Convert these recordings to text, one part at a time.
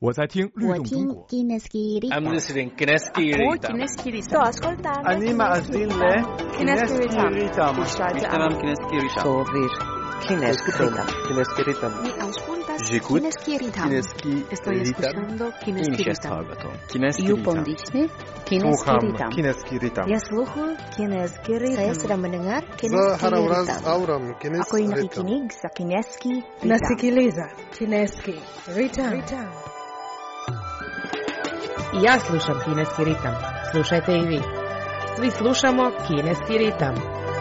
我在听律动中国。 I'm listening Kineski Ritam. Sto ascoltando. Anima Azile Kineski Ritam. Tamam Kineski Ritam. Sovir Kineski Ritam. Mi auscultas J'écoute Kineski Ritam. Kineski Estoy escuchando Kineski Ritam. Kineski You Ritam. pondisne Kineski Ritam. Kineski Ritam. Я слухаю Kineski Ritam. Saya sedang mendengar За Kineski Harawraz Ritam. Auram Ako Kineski yung Ritam. nakikinig sa Kineski Ritam. Nasikiliza Kineski Ritam. I ja slušam Kineski ritam. Slušajte i vi. Svi slušamo Kineski ritam.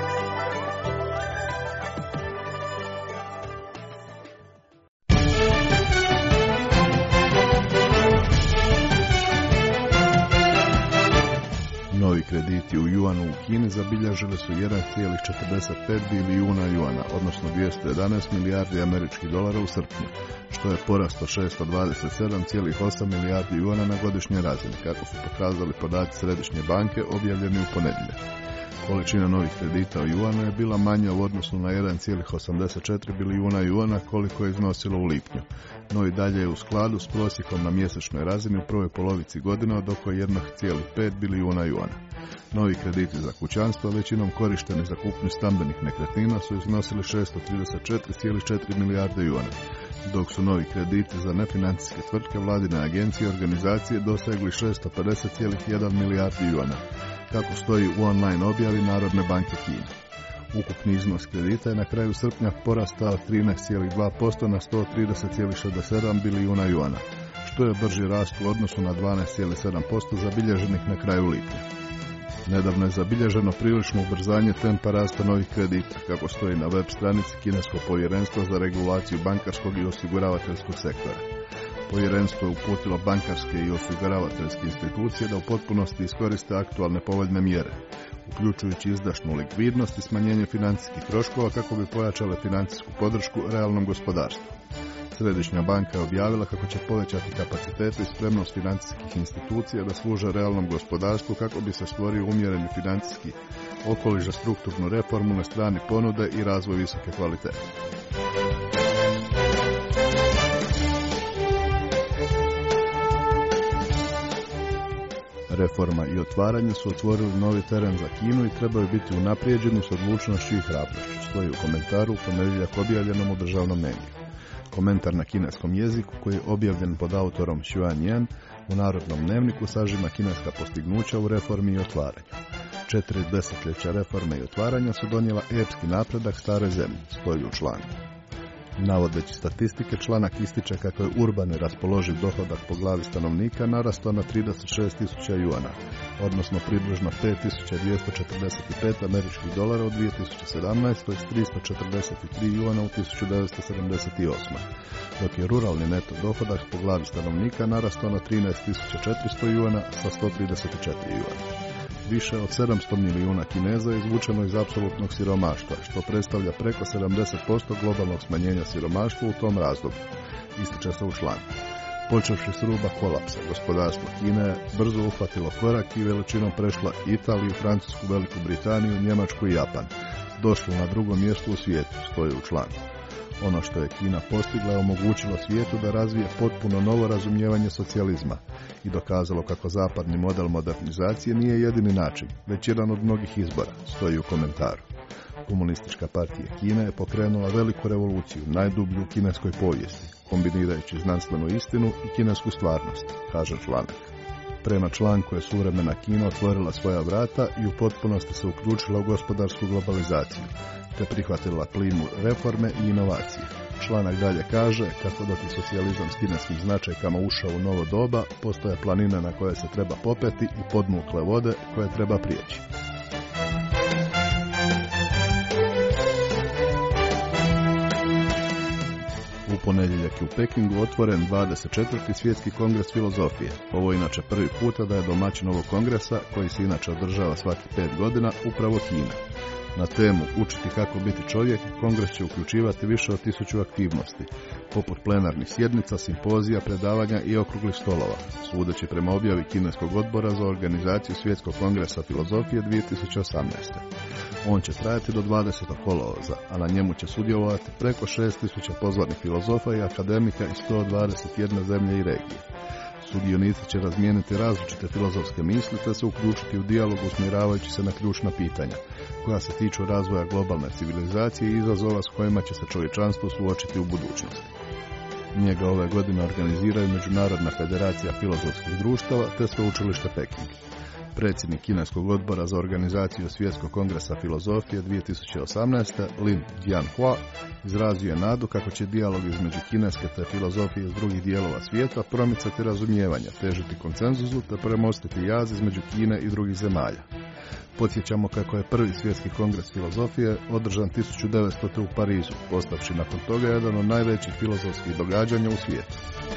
Novi krediti u juanu u Kini zabilježili su 1,45 bilijuna juana, odnosno 211 milijardi američkih dolara u srpnju, što je porast od 627,8 milijardi juana na godišnjoj razini, kako su pokazali podaci Središnje banke objavljeni u ponedjeljak. Količina novih kredita u juanu je bila manja u odnosu na 1,84 bilijuna juana koliko je iznosilo u lipnju, no i dalje je u skladu s prosjekom na mjesečnoj razini u prvoj polovici godine od oko 1,5 bilijuna juana. Novi krediti za kućanstvo, većinom korišteni za kupnju stambenih nekretnina, su iznosili 634,4 milijarde juana, dok su novi krediti za nefinancijske tvrtke, vladine agencije i organizacije dosegli 650,1 milijardi juana, kako stoji u online objavi Narodne banke Kine. Ukupni iznos kredita je na kraju srpnja porastao 13,2% na 130,67 bilijuna juana, što je brži rast u odnosu na 12,7% zabilježenih na kraju lipnja. Nedavno je zabilježeno prilično ubrzanje tempa rasta novih kredita, kako stoji na web stranici Kineskog povjerenstva za regulaciju bankarskog i osiguravateljskog sektora. Povjerenstvo je uputilo bankarske i osiguravateljske institucije da u potpunosti iskoriste aktualne povoljne mjere, uključujući izdašnu likvidnost i smanjenje financijskih troškova kako bi pojačale financijsku podršku realnom gospodarstvu. Središnja banka je objavila kako će povećati kapacitete i spremnost financijskih institucija da služe realnom gospodarstvu kako bi se stvorio umjereni financijski okoliš za strukturnu reformu na strani ponude i razvoj visoke kvalitete. Reforma i otvaranje su otvorili novi teren za Kinu i trebaju biti unaprijeđeni s odlučnošću i hrabrošću, stoji u komentaru u ponedjeljak objavljenom u državnom mediju. Komentar na kineskom jeziku, koji je objavljen pod autorom Xuan Yan u Narodnom dnevniku, sažima kineska postignuća u reformi i otvaranju. 4 desetljeća reforme i otvaranja su donijela epski napredak stare zemlje, stoji u članku. Navodeći statistike, članak ističe kako je urbani raspoloživ dohodak po glavi stanovnika narastao na 36.000 juana, odnosno približno 5.245 američkih dolara u 2017. s 343 juana u 1978. dok je ruralni neto dohodak po glavi stanovnika narastao na 13.400 juana sa 134 juana. Više od 700 milijuna Kineza je izvučeno iz apsolutnog siromaštva, što predstavlja preko 70% globalnog smanjenja siromaštva u tom razdoblju, ističe se u članku. Počevši s ruba kolapsa, gospodarstvo Kine je brzo uhvatilo korak i veličinom prešla Italiju, Francusku, Veliku Britaniju, Njemačku i Japan. Došlo na drugo mjesto u svijetu, stoji u članku. Ono što je Kina postigla je omogućilo svijetu da razvije potpuno novo razumijevanje socijalizma i dokazalo kako zapadni model modernizacije nije jedini način, već jedan od mnogih izbora, stoji u komentaru. Komunistička partija Kine je pokrenula veliku revoluciju, najdublju u kineskoj povijesti, kombinirajući znanstvenu istinu i kinesku stvarnost, kaže članak. Prema članku je suvremena Kina otvorila svoja vrata i u potpunosti se uključila u gospodarsku globalizaciju, te prihvatila klimu reforme i inovacije. Članak dalje kaže kako dok je socijalizam s kineskim značajkama ušao u novo doba, postoje planine na koje se treba popeti i podmukle vode koje treba prijeći. U ponedjeljak je u Pekingu otvoren 24. svjetski kongres filozofije. Ovo je inače prvi puta da je domaćin ovog kongresa, koji se inače održava svaki 5 godina, upravo Kina. Na temu Učiti kako biti čovjek, kongres će uključivati više od 1000 aktivnosti, poput plenarnih sjednica, simpozija, predavanja i okruglih stolova, sudeći prema objavi Kineskog odbora za organizaciju Svjetskog kongresa filozofije 2018. On će trajati do 20. kolovoza, a na njemu će sudjelovati preko 6000 pozvanih filozofa i akademika iz 121 zemlje i regije. Sudionici će razmijeniti različite filozofske misli te se uključiti u dijalog usmjeravajući se na ključna pitanja koja se tiču razvoja globalne civilizacije i izazova s kojima će se čovječanstvo suočiti u budućnosti. Njega ove godine organiziraju Međunarodna federacija filozofskih društava te Sveučilište Peking. Predsjednik kineskog odbora za organizaciju Svjetskog kongresa filozofije 2018. Lin Jianhua izrazio je nadu kako će dijalog između kineske te filozofije iz drugih dijelova svijeta promicati razumijevanje, težiti konsenzusu te premostiti jaz između Kine i drugih zemalja. Podsjećamo kako je prvi svjetski kongres filozofije održan 1900. u Parizu, postavši nakon toga jedan od najvećih filozofskih događanja u svijetu.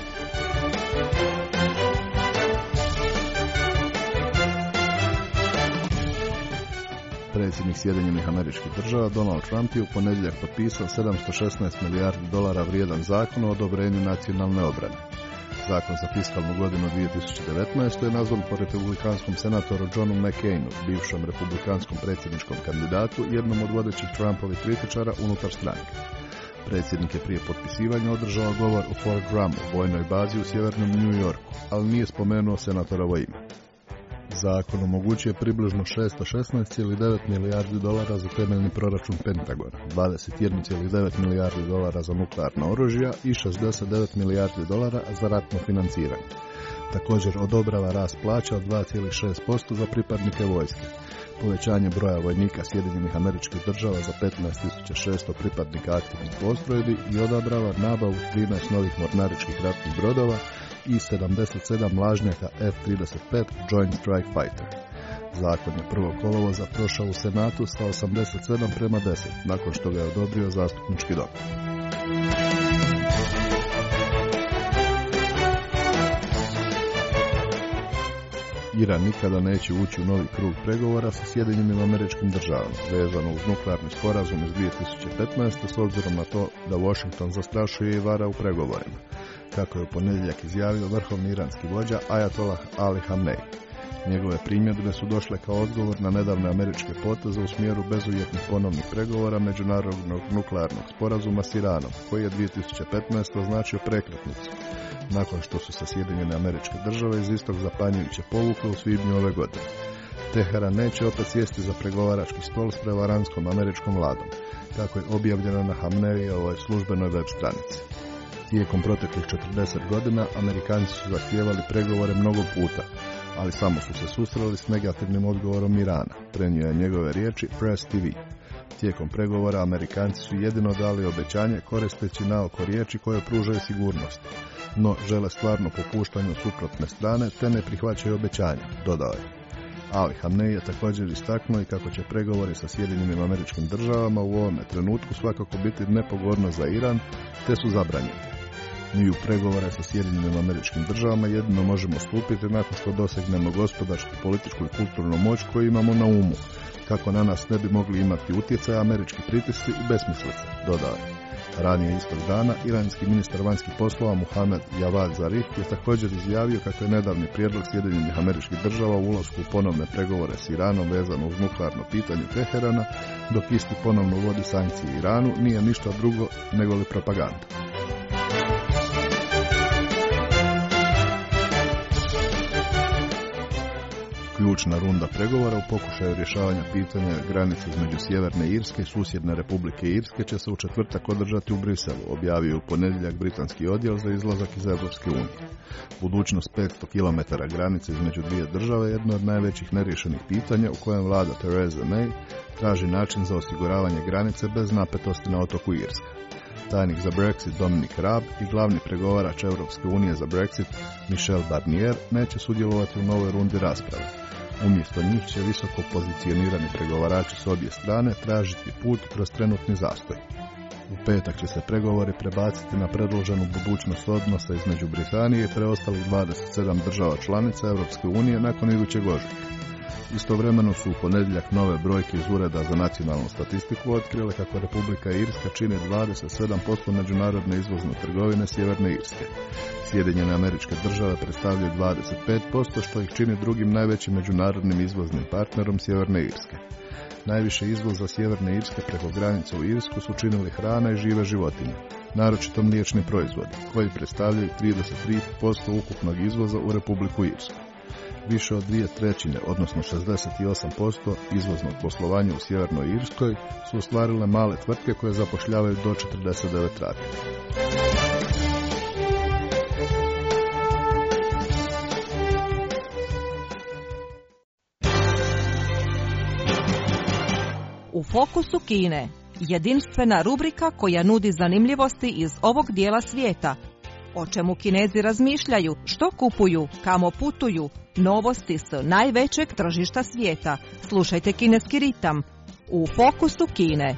Predsjednik Sjedinjenih Američkih Država Donald Trump je u ponedjeljak potpisao $716 milijardi vrijedan zakon o odobrenju nacionalne obrane. Zakon za fiskalnu godinu 2019. je nazvan po republikanskom senatoru Johnu McCainu, bivšem republikanskom predsjedničkom kandidatu, jednom od vodećih Trumpovih kritičara unutar stranke. Predsjednik je prije potpisivanja održao govor u Fort Drum, vojnoj bazi u sjevernom New Yorku, ali nije spomenuo senatorovo ime. Zakon omogućuje približno $616,9 milijardi za temeljni proračun Pentagona, $21,9 milijardi za nuklearna oružja i $69 milijardi za ratno financiranje. Također odobrava rast plaća od 2,6% za pripadnike vojske, povećanje broja vojnika Sjedinjenih Američkih Država za 15.600 pripadnika aktivnih postrojbi i odobrava nabavu 13 novih mornaričkih ratnih brodova i 77 mlažnjaka F-35 Joint Strike Fighter. Zakon je 1. kolovoza prošao u Senatu sa 87:10, nakon što ga je odobrio zastupnički dom. Iran nikada neće ući u novi krug pregovora sa Sjedinjenim Američkim Državama, vezano uz nuklearni sporazum iz 2015. s obzirom na to da Washington zastrašuje i vara u pregovorima, kako je u ponedjeljak izjavio vrhovni iranski vođa Ajatollah Ali Khamenei. Njegove primjedbe su došle kao odgovor na nedavne američke poteze u smjeru bezuvjetnih ponovnih pregovora međunarodnog nuklearnog sporazuma s Iranom, koji je 2015. označio prekretnicu, nakon što su se Sjedinjene Američke Države iz istog zapanjujuće povukle u svibnju ove godine. Teheran neće opet sjesti za pregovarački stol s prevaranskom američkom vladom, kako je objavljeno na Khameneiovoj službenoj web stranici. Tijekom proteklih 40 godina Amerikanci su zahtijevali pregovore mnogo puta, ali samo su se susreli s negativnim odgovorom Irana, prenio je njegove riječi Press TV. Tijekom pregovora Amerikanci su jedino dali obećanje koristeći naoko riječi koje pružaju sigurnost, no žele stvarno popuštanje suprotne strane te ne prihvaćaju obećanje, dodao je. Ali Khamenei je također istaknuo i kako će pregovori sa Sjedinjenim Američkim Državama u ovome trenutku svakako biti nepogodno za Iran, te su zabranjeni. Mi u pregovore sa Sjedinjenim Američkim Državama jedino možemo stupiti nakon što dosegnemo gospodarsku, političku i kulturnu moć koju imamo na umu, kako na nas ne bi mogli imati utjecaj američki pritisci i besmislice, dodao je. Ranije istog dana, iranski ministar vanjskih poslova Mohamed Javad Zarif je također izjavio kako je nedavni prijedlog Sjedinjenih Američkih Država u ulasku u ponovne pregovore s Iranom vezano uz nuklearno pitanje Teherana, dok isti ponovno uvodi sankcije Iranu, nije ništa drugo nego li propaganda. Ključna runda pregovora u pokušaju rješavanja pitanja granice između Sjeverne Irske i susjedne Republike Irske će se u četvrtak održati u Briselu, objavio u ponedjeljak britanski odjel za izlazak iz Europske unije. Budućnost 500 km granice između dvije države je jedno od najvećih neriješenih pitanja u kojem vlada Theresa May traži način za osiguravanje granice bez napetosti na otoku Irska. Tajnik za Brexit Dominic Raab i glavni pregovarač Europske unije za Brexit Michel Barnier neće sudjelovati u novoj rundi rasprave. Umjesto njih će visoko pozicionirani pregovarači s obje strane tražiti put kroz trenutni zastoj. U petak će se pregovori prebaciti na predloženu budućnost odnosa između Britanije i preostalih 27 država članica Europske unije nakon idućeg ožujka. Istovremeno su u ponedjeljak nove brojke iz Ureda za nacionalnu statistiku otkrile kako Republika Irska čini 27% međunarodne izvozne trgovine Sjeverne Irske. Sjedinjene Američke Države predstavljaju 25%, što ih čini drugim najvećim međunarodnim izvoznim partnerom Sjeverne Irske. Najviše izvoza Sjeverne Irske preko granice u Irsku su činili hrana i žive životinje, naročito mliječni proizvodi, koji predstavljaju 33% ukupnog izvoza u Republiku Irsku. Više od 2/3, odnosno 68% izvoznog poslovanja u Sjevernoj Irskoj su ostvarile male tvrtke koje zapošljavaju do 49 radnika. U fokusu Kine, jedinstvena rubrika koja nudi zanimljivosti iz ovog dijela svijeta. O čemu Kinezi razmišljaju, što kupuju, kamo putuju, novosti s najvećeg tržišta svijeta. Slušajte Kineski ritam u fokusu Kine.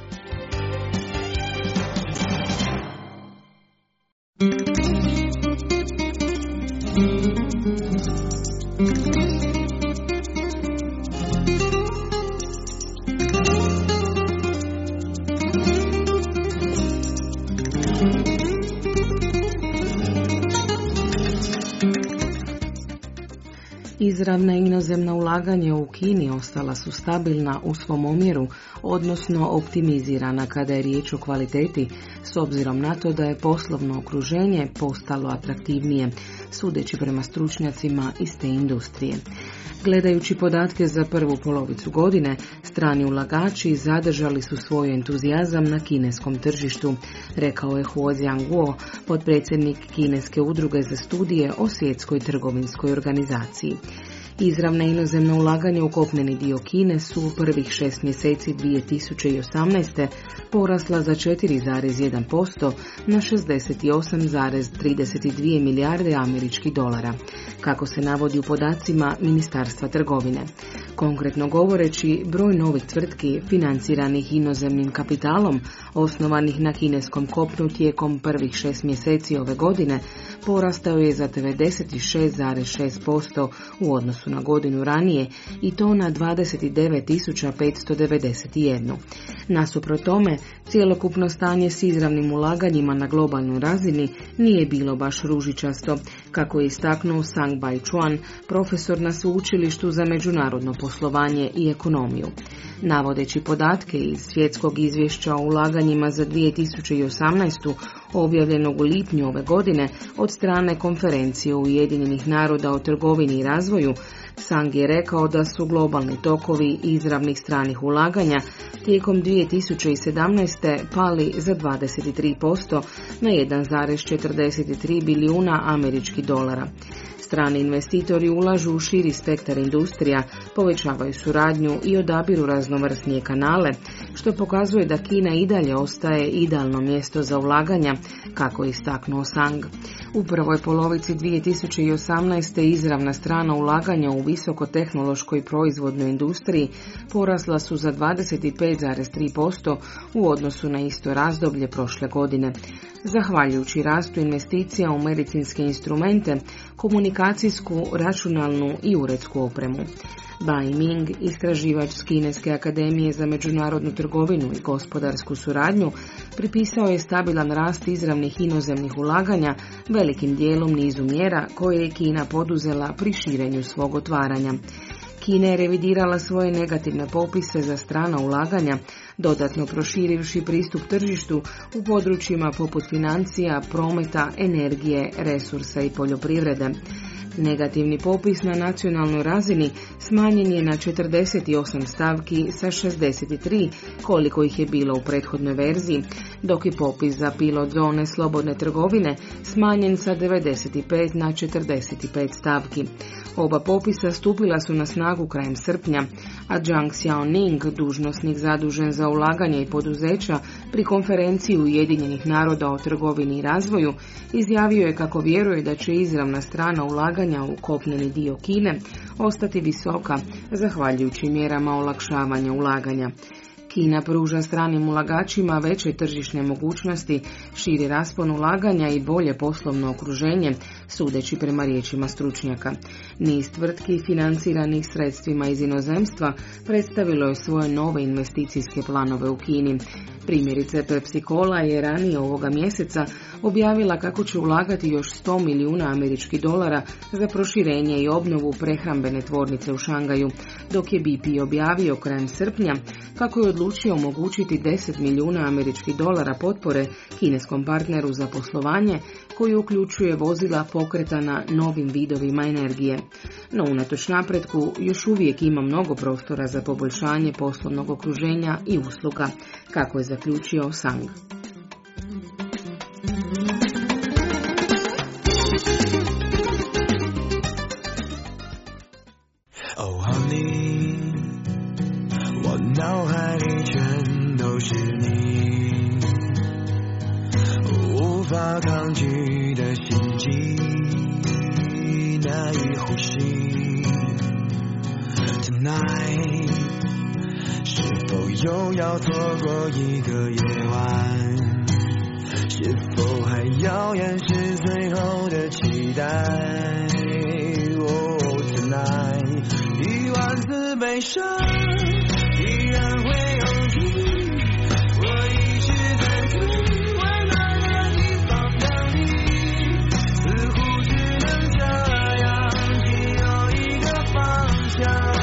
Izravna inozemna ulaganja u Kini ostala su stabilna u svom omjeru, odnosno optimizirana kada je riječ o kvaliteti, s obzirom na to da je poslovno okruženje postalo atraktivnije, sudeći prema stručnjacima iz te industrije. Gledajući podatke za prvu polovicu godine, strani ulagači zadržali su svoj entuzijazam na kineskom tržištu, rekao je Huo Jianguo, potpredsjednik Kineske udruge za studije o svjetskoj trgovinskoj organizaciji. Izravna inozemna ulaganja u kopneni dio Kine su u prvih 6 mjeseci 2018. porasla za 4,1% na 68,32 milijarde američkih dolara, kako se navodi u podacima Ministarstva trgovine. Konkretno govoreći, broj novih tvrtki financiranih inozemnim kapitalom, osnovanih na kineskom kopnu tijekom prvih 6 mjeseci ove godine, porastao je za 96,6% u odnosu na godinu ranije i to na 29.591. Nasuprot tome, cjelokupno stanje s izravnim ulaganjima na globalnoj razini nije bilo baš ružičasto, kako je istaknuo Sang Bai-chuan, profesor na sveučilištu za međunarodno poslovanje i ekonomiju. Navodeći podatke iz svjetskog izvješća o ulaganjima za 2018. objavljenog u lipnju ove godine od strane Konferencije Ujedinjenih naroda o trgovini i razvoju, Sang je rekao da su globalni tokovi izravnih stranih ulaganja tijekom 2017. pali za 23% na 1,43 bilijuna američkih dolara. Strani investitori ulažu u širi spektar industrija, povećavaju suradnju i odabiru raznovrsnije kanale, što pokazuje da Kina i dalje ostaje idealno mjesto za ulaganja, kako je istaknuo Sang. U prvoj polovici 2018. izravna strana ulaganja u visokotehnološkoj proizvodnoj industriji porasla su za 25,3% u odnosu na isto razdoblje prošle godine. Zahvaljujući rastu investicija u medicinske instrumente, komunikacijsku, računalnu i uredsku opremu. Bai Ming, istraživač s Kineske akademije za međunarodnu trgovinu i gospodarsku suradnju, pripisao je stabilan rast izravnih inozemnih ulaganja velikim dijelom nizu mjera koje je Kina poduzela pri širenju svog otvaranja. Kina je revidirala svoje negativne popise za strana ulaganja, dodatno proširivši pristup tržištu u područjima poput financija, prometa, energije, resursa i poljoprivrede. Negativni popis na nacionalnoj razini smanjen je na 48 stavki sa 63, koliko ih je bilo u prethodnoj verziji, dok je popis za pilot zone slobodne trgovine smanjen sa 95 na 45 stavki. Oba popisa stupila su na snagu krajem srpnja, a Zhang Xiaoning, dužnosnik zadužen za ulaganje i poduzeća pri konferenciji Ujedinjenih naroda o trgovini i razvoju, izjavio je kako vjeruje da će izravna strana ulaganja u kopneni dio Kine ostati visoka, zahvaljujući mjerama olakšavanja ulaganja. Kina pruža stranim ulagačima veće tržišne mogućnosti, širi raspon ulaganja i bolje poslovno okruženje, sudeći prema riječima stručnjaka. Niz tvrtki financiranih sredstvima iz inozemstva predstavilo je svoje nove investicijske planove u Kini. Primjerice, Pepsi Cola je ranije ovoga mjeseca objavila kako će ulagati još $100 milijuna američkih dolara za proširenje i obnovu prehrambene tvornice u Šangaju, dok je BP objavio krajem srpnja kako je odlučio omogućiti $10 milijuna američkih dolara potpore kineskom partneru za poslovanje koji uključuje vozila pokretana novim vidovima energije. No unatoč napretku još uvijek ima mnogo prostora za poboljšanje poslovnog okruženja i usluga, kako je zaključio Sang. Oh honey， 我脑海里全都是你，无法抗拒的心悸，难以呼吸。Tonight， 是否又要错过一个夜晚？是否还要掩饰最后的期待？Oh tonight， 10000次悲伤依然会有你，我一直在最温暖的地方等你，似乎只能这样，只有一个方向。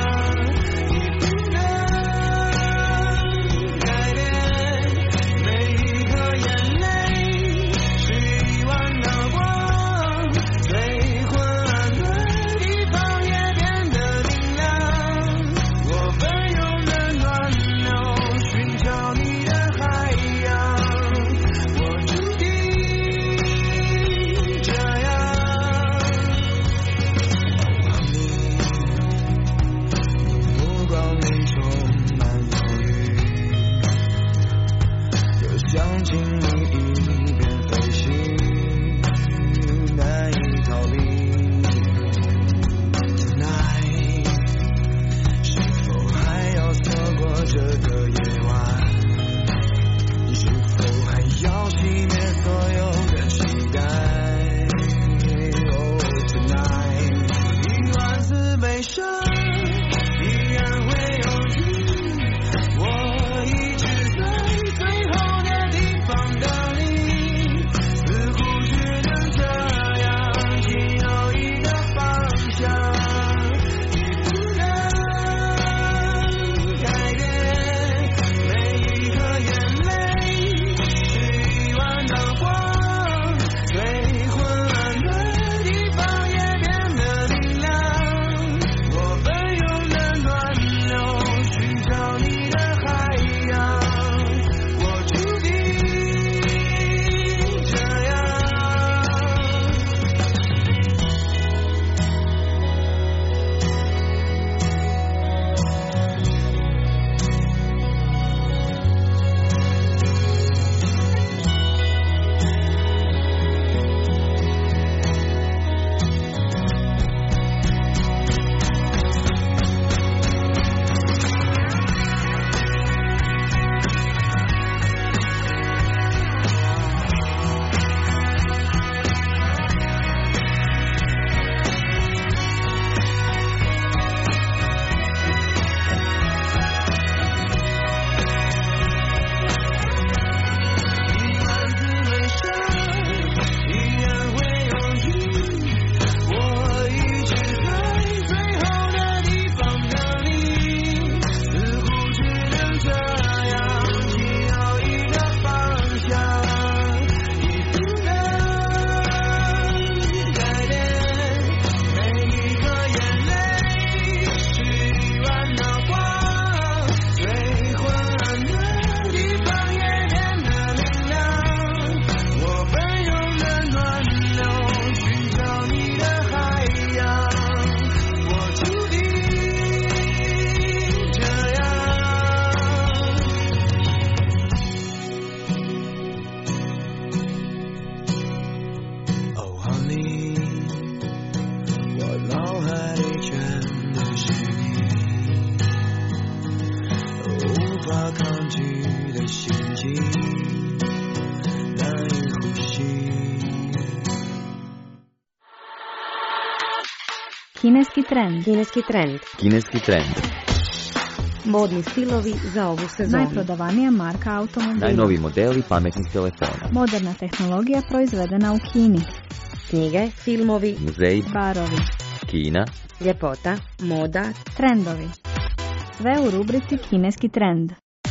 Kineski trend. Kineski trend. Kineski trend. Modni stilovi za ovu sezonu. Najprodavanija marka automobila. Najnoviji modeli pametnih telefona. Moderna tehnologija proizvedena u Kini. Knjige, filmovi, muzeji, barovi, Kina, ljepota, moda, trendovi. Sve u rubrici Kineski trend.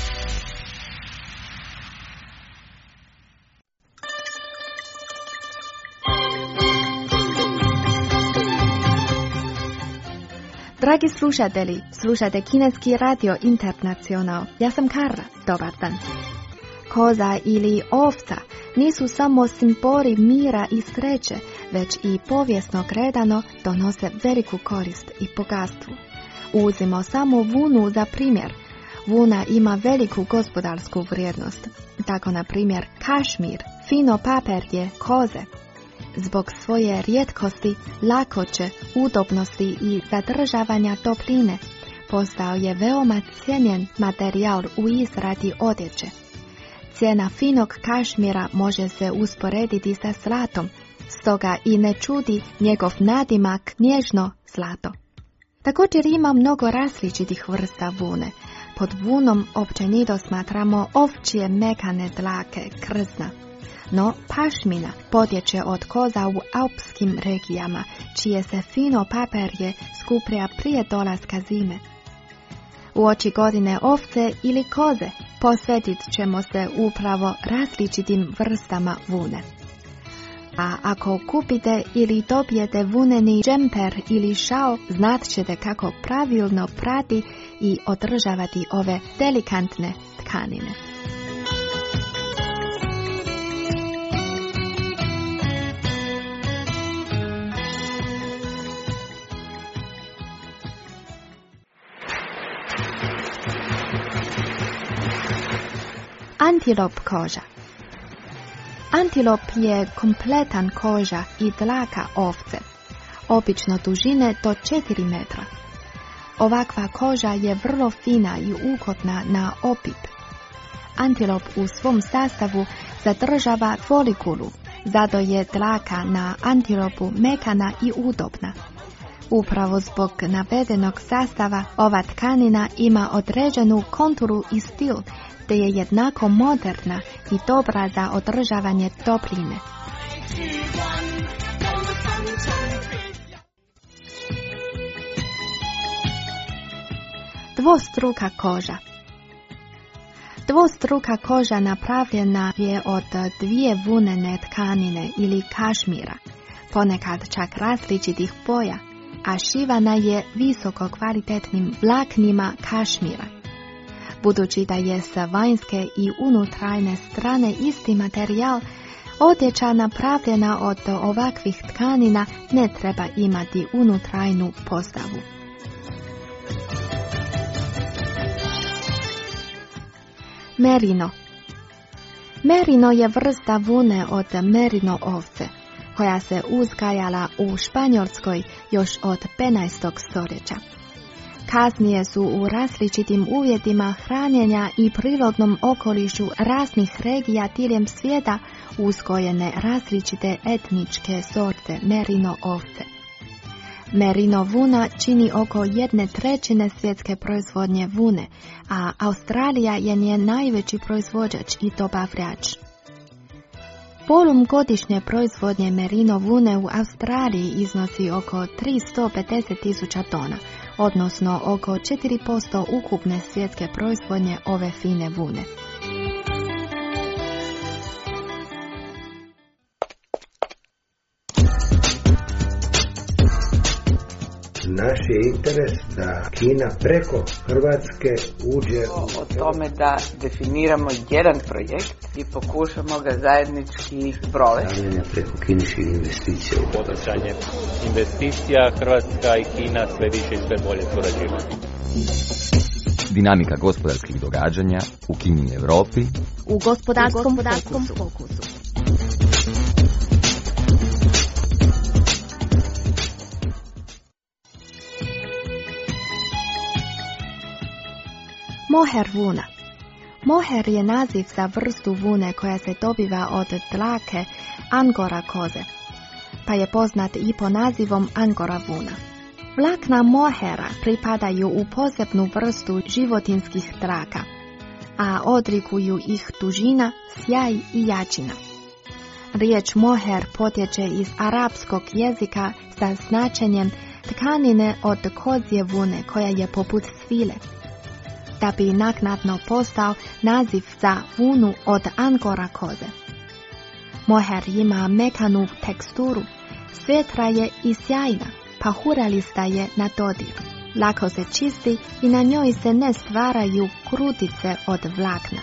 Dragi slušatelji, slušate Kineski radio Internacional. Ja sam Kara. Dobar dan. Koza ili ovca nisu samo simboli mira i sreće, već i povijesno gledano donose veliku korist i bogatstvo. Uzimo samo vunu za primjer. Vuna ima veliku gospodarsku vrijednost. Tako, na primjer, kašmir, fino paperje koze. Zbog svoje rijetkosti, lakoće, udobnosti i zadržavanja topline, postao je veoma cijenjen materijal u izradi odjeće. Cijena finog kašmira može se usporediti sa zlatom, stoga i ne čudi njegov nadimak nježno zlato. Također ima mnogo različitih vrsta vune. Pod vunom općenito smatramo ovčje mekane dlake, krzna. No pašmina potječe od koza u alpskim regijama, čije se fino paperje skuplja prije dolaska zime. Uoči godine ovce ili koze posvetit ćemo se upravo različitim vrstama vune. A ako kupite ili dobijete vuneni džemper ili šal, znat ćete kako pravilno prati i održavati ove delikatne tkanine. Antilop koža. Antilop je kompletan koža i dlaka ovce, obično dužine do 4 metra. Ovakva koža je vrlo fina i ugodna na opip. Antilop u svom sastavu zadržava folikulu, zato je dlaka na antilopu mekana i udobna. Upravo zbog navedenog sastava ova tkanina ima određenu konturu i stil, te je jednako moderna i dobra za održavanje topline. Dvostruka koža. Dvostruka koža napravljena je od dvije vunene tkanine ili kašmira, ponekad čak različitih boja, a šivana je visoko kvalitetnim vlaknima kašmira. Budući da je sa vanjske i unutarnje strane isti materijal, odjeća napravljena od ovakvih tkanina ne treba imati unutarnju postavu. Merino. Merino je vrsta vune od merino ovce, koja se uzgajala u Španjolskoj još od 15. stoljeća. Kasnije su u različitim uvjetima hranjenja i prirodnom okolišu raznih regija diljem svijeta uzgojene različite etničke sorte merino ovce. Merino vuna čini oko 1/3 svjetske proizvodnje vune, a Australija je njen najveći proizvođač i dobavljač. Volum godišnje proizvodnje merino vune u Australiji iznosi oko 350.000 tona, odnosno oko 4% ukupne svjetske proizvodnje ove fine vune. Naš je interes da Kina preko Hrvatske uđe o tome da definiramo jedan projekt i pokušamo ga zajednički provesti. Stavljanje preko kineskih investicija. Poticanje investicija, Hrvatska i Kina sve više i sve bolje surađivati. Dinamika gospodarskih događanja u Kini i Europi u gospodarskom fokusu. Moher vuna. Moher je naziv za vrstu vune koja se dobiva od dlake angora koze, pa je poznat i po nazivom angora vuna. Vlakna mohera pripadaju u posebnu vrstu životinskih traka, a odlikuju ih dužina, sjaj i jačina. Riječ moher potječe iz arapskog jezika sa značenjem tkanine od kozje vune koja je poput svile, da bi naknadno postao naziv za vunu od angora koze. Moher ima mekanu teksturu, svjetra je i sjajna, pahuralista je na dodir. Lako se čisti i na njoj se ne stvaraju krutice od vlakna.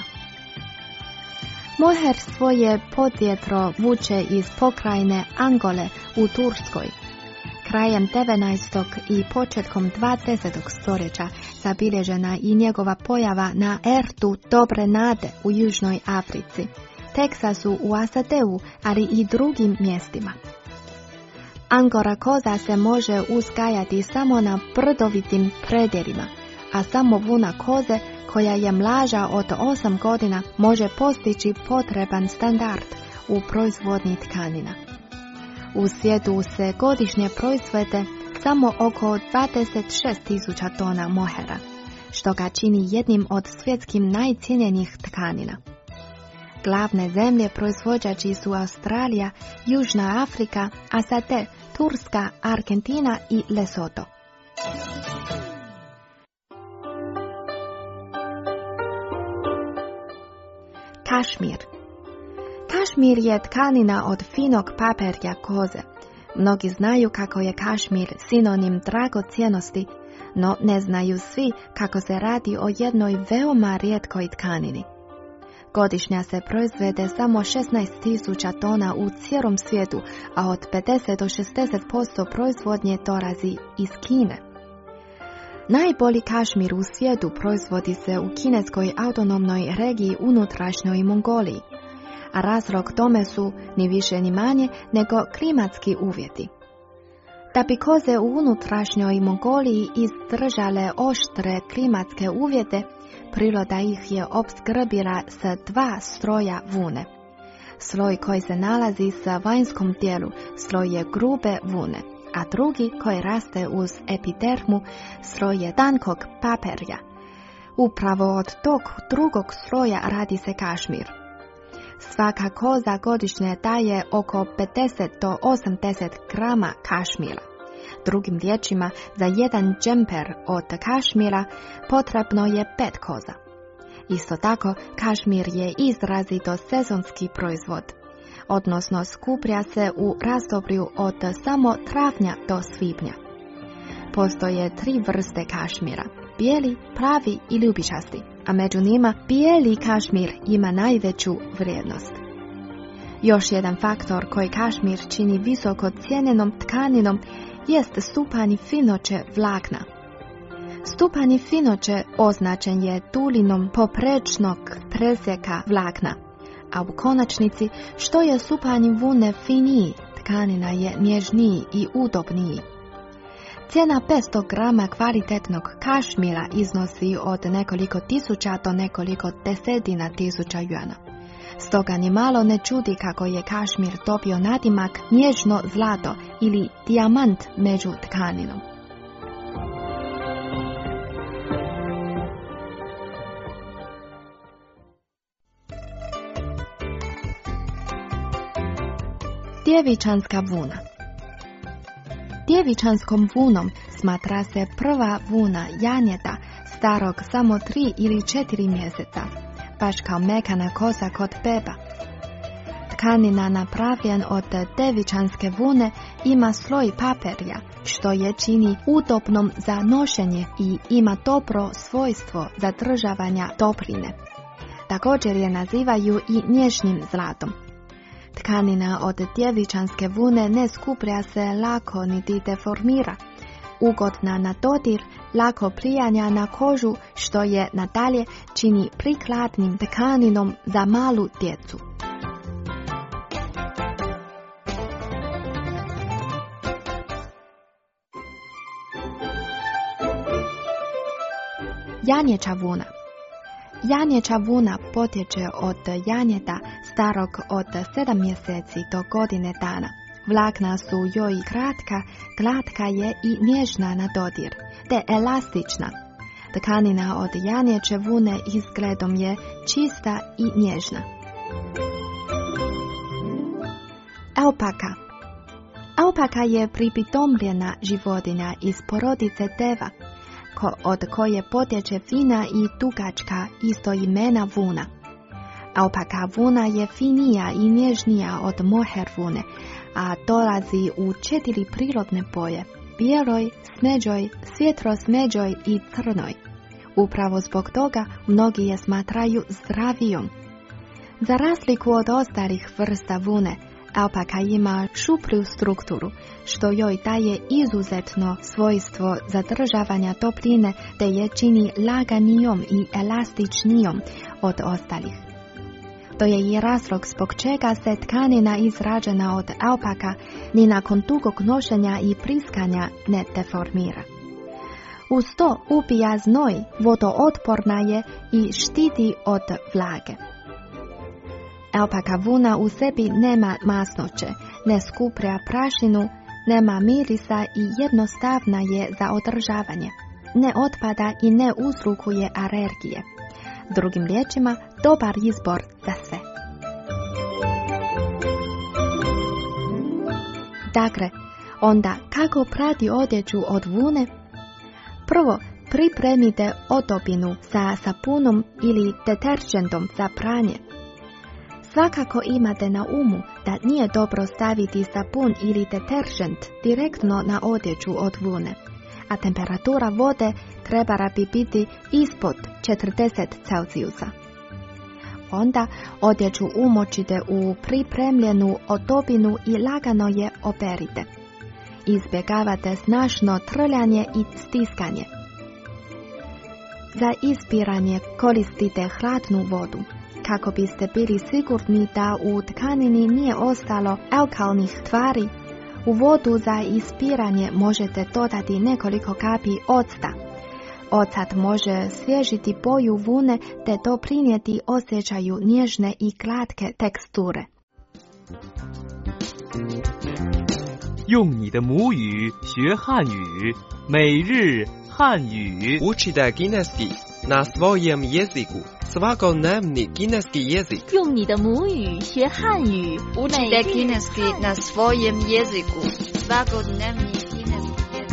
Moher svoje podrijetlo vuče iz pokrajine Angole u Turskoj. Krajem 19. i početkom 20. stoljeća zabilježena i njegova pojava na ertu Dobre Nade u Južnoj Africi, Teksasu u SAD-u, ali i drugim mjestima. Angora koza se može uzgajati samo na brdovitim predjelima, a samo vuna koze koja je mlađa od 8 godina može postići potreban standard u proizvodnji tkanina. U svijetu se godišnje proizvede samo oko 26.000 tona mohera, što ga čini jednim od svjetskim najcijenjenijih tkanina. Glavne zemlje proizvođači su Australija, Južna Afrika, SAD, Turska, Argentina i Lesoto. Kašmir. Kašmir je tkanina od finog papirja koze. Mnogi znaju kako je kašmir sinonim dragocjenosti, no ne znaju svi kako se radi o jednoj veoma rijetkoj tkanini. Godišnja se proizvede samo 16.000 tona u cijelom svijetu, a od 50 do 60% proizvodnje dolazi iz Kine. Najbolji kašmir u svijetu proizvodi se u kineskoj autonomnoj regiji unutrašnjoj Mongoliji, a razlog tome su ni više ni manje nego klimatski uvjeti. Da bi koze u unutrašnjoj Mongoliji izdržale oštre klimatske uvjete, priroda ih je opskrbila sa 2 sloja vune. Sloj koji se nalazi sa vanjskom dijelu, sloj je grube vune, a drugi koji raste uz epidermu, sloj je tankog papirja. Upravo od tog drugog sloja radi se kašmir. Svaka koza godišnje daje oko 50 do 80 grama kašmira. Drugim riječima, za jedan džemper od kašmira potrebno je 5 koza. Isto tako, kašmir je izrazito sezonski proizvod, odnosno skuplja se u razdoblju od samo travnja do svibnja. Postoje 3 vrste kašmira, bijeli, plavi i ljubičasti, a među njima bijeli kašmir ima najveću vrijednost. Još jedan faktor koji kašmir čini visoko cijenjenom tkaninom jest stupanj finoće vlakna. Stupanj finoće označen je dulinom poprečnog presjeka vlakna, a u konačnici što je stupanj vune finiji, tkanina je nježniji i udobniji. Cijena 500 grama kvalitetnog kašmira iznosi od nekoliko tisuća do nekoliko desetina tisuća juana. Stoga ni malo ne čudi kako je kašmir dobio nadimak nježno zlato ili dijamant među tkaninom. Djevičanska vuna. Djevičanskom vunom smatra se prva vuna janjeta starog samo 3 ili 4 mjeseca, baš kao mekana koza kod beba. Tkanina napravljen od djevičanske vune ima sloj papirja, što je čini udobnom za nošenje i ima dobro svojstvo zadržavanja topline. Također je nazivaju i nježnim zlatom. Tkanina od djevičanske vune ne skuplja se lako niti deformira. Ugodna na dodir, lako prijanja na kožu, što je nadalje čini prikladnim tkaninom za malu djecu. Janječa vuna. Janječa vuna potječe od janjeta starog od 7 mjeseci do godine dana. Vlakna su joj kratka, glatka je i nježna na dodir, te elastična. Tkanina od janjeće vune izgledom je čista i nježna. Alpaka. Alpaka je pripitomljena životinja iz porodice deva, od koje potječe fina i dugačka istoimena vuna. Alpaka vuna je finija i nježnija od moher vune, a dolazi u 4 prirodne boje: bijeloj, smeđoj, svjetlo-smeđoj i crnoj. Upravo zbog toga mnogi je smatraju zdravijom. Za razliku od ostalih vrsta vune, alpaka ima šuplju strukturu, što joj daje izuzetno svojstvo zadržavanja topline, te je čini laganijom i elastičnijom od ostalih. To je i razlog zbog čega se tkanina izrađena od alpaka ni nakon dugog nošenja i priskanja ne deformira. Uz to ubija znoj, vodootporna je i štiti od vlage. Alpaka vuna u sebi nema masnoće, ne skuplja prašinu, nema mirisa i jednostavna je za održavanje. Ne otpada i ne uzrokuje alergije. Drugim riječima, dobar izbor za sve. Dakle, onda kako prati odjeću od vune? Prvo, pripremite odobinu sa sapunom ili deterđentom za pranje. Svakako imate na umu da nije dobro staviti sapun ili deteržent direktno na odjeću od vune, a temperatura vode trebala bi biti ispod 40 Celzijusa. Onda odjeću umočite u pripremljenu odobinu i lagano je operite. Izbjegavate snažno trljanje i stiskanje. Za ispiranje koristite hladnu vodu, kako biste bili sigurni da u tkanini nije ostalo alkalnih tvari. U vodu za ispiranje možete dodati nekoliko kapi octa. Ocat može svježiti boju vune te doprinijeti osjećaju nježne i glatke teksture. 用你的母语学汉语，每日汉语。 Učite kineski na svojem jeziku. Svakodnevni kineski jezik. 用你的母语学汉语， Učite kineski na svojem jeziku. Svakodnevni kineski jezik.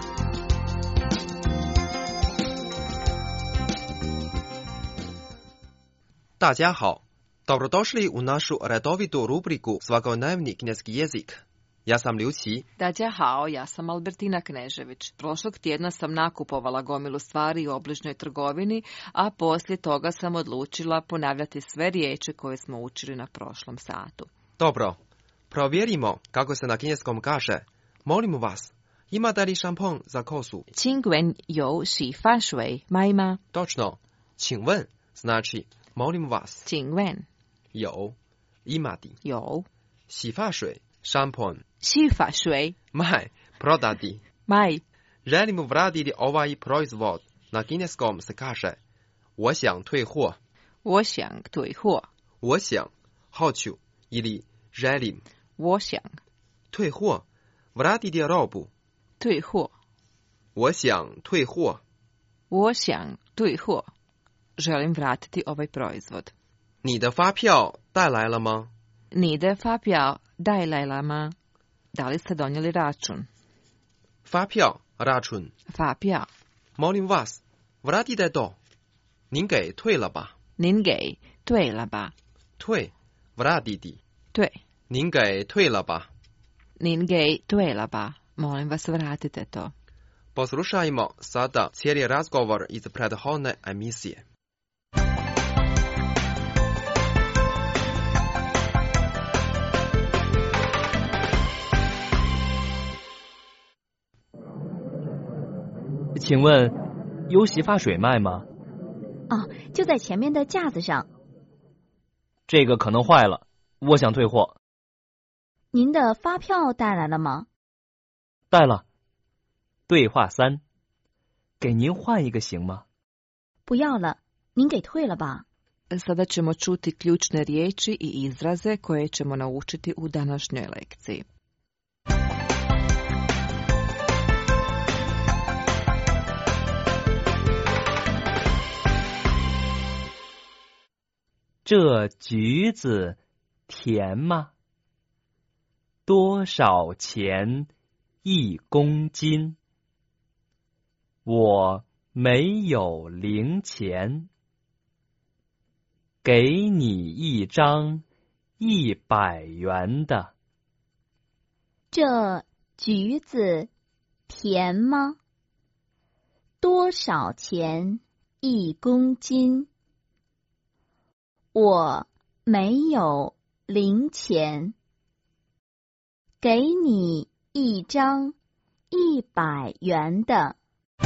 大家好, dobrodošli u našu redovitu rubriku Svakodnevni kineski jezik. Ja sam Liu Qi. 大家好, ja sam Albertina Knežević. Prošlog tjedna sam nakupovala gomilu stvari u obližnjoj trgovini, a poslije toga sam odlučila ponavljati sve riječi koje smo učili na prošlom satu. Dobro, provjerimo kako se na kineskom kaže. Molimo vas, imate li šampon za kosu? 请问有洗发水卖吗? Točno, 请问 znači molimo vas. 请问有 imati. 有洗发水 šampon. 洗发水 Maj, prodati. Maj. Želimo vratiti ovaj proizvod. Na kineskom se kaže 我想退货. 我想退货. 我想 hoću ili želim. 我想退货 vratiti robu. 退货. 我想退货. 我想退货. Želim vratiti ovaj proizvod. 你的发票带来了吗? 你的发票带来了吗? Da li ste donijeli račun? 发票 račun. 发票. Molim vas, vratite to. 您给退了吧? 您给退了吧? 退 vratiti. 退. 您给退了吧? 您给退了吧? Molim vas, vratite to. Poslušajmo sada cijeli razgovor iz prethodne emisije. 请问有洗发水卖吗？ 哦，就在前面的架子上。 这个可能坏了，我想退货。 您的发票带来了吗？ 带了。对话3，给您换一个行吗？ 不要了，您给退了吧。 Sada ćemo čuti ključne riječi i izraze koje ćemo naučiti u današnjoj lekciji. 这橘子甜吗？多少钱1公斤？我没有零钱，给你一张100元的。 这橘子甜吗？多少钱1公斤？我没有零钱，给你一张100元的。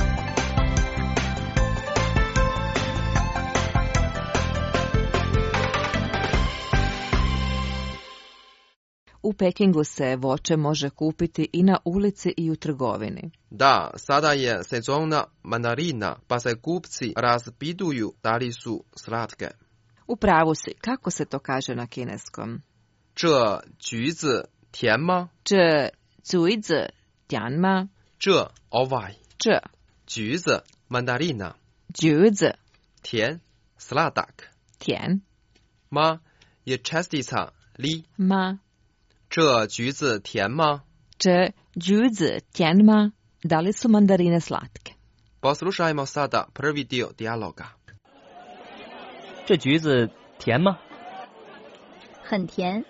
U Pekingu se voće može kupiti i na ulici i u trgovini. Da, sada je sezona mandarina, pa se kupci raspituju da li su slatke. U pravu si, kako se to kaže na kineskom? 这橘子甜吗？ 这橘子甜吗？ 这 ovaj 这橘子 mandarina 橘子甜 sladak 甜 ma je čestica li 吗？ 这橘子甜吗？ 这橘子甜吗？Da li su mandarine slatke? Poslušajmo sada prvi dio dijaloga. 这橘子甜吗？ 很甜。